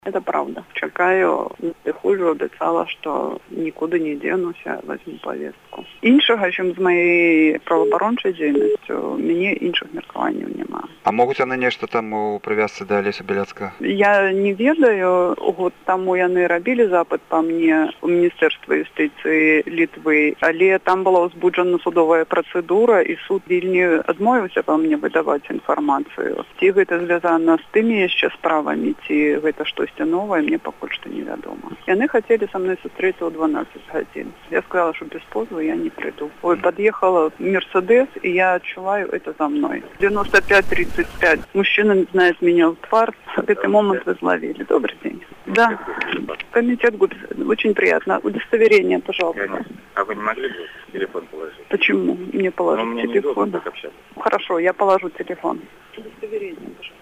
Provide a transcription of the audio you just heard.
Это правда. Чекаю, не хуже, обіцяла, що нікуди не денуся, візьму повістку. Іншого, ніж з моєю правооборончою діяльністю, мені інших міркувань немає. А можуть вони нешта там у прив'язці до Олеся Беляцкага? Я не ведаю. Год тому яны робили запит по мне у Міністерства юстиції Литви, але там була узбуджена судова процедура, і суд вільні відмовився по мне видавати інформацію. Ці це зв'язано з тими ще справами, ці це щось новое, мне пока что неведомо. И они хотели со мной встретиться в 12 годин. Я сказала, что без позывы я не приду. Ой, подъехала Мерседес, и я отчуваю это за мной. 95-35. Мужчина знает меня в твар. В этот момент вы зловили. Добрый день. Да. Комитет ГУП. Очень приятно. Удостоверение, пожалуйста. А вы не могли бы телефон положить? Почему? Мне положить телефон? Неудобно так общаться. Хорошо, я положу телефон. Удостоверение, пожалуйста.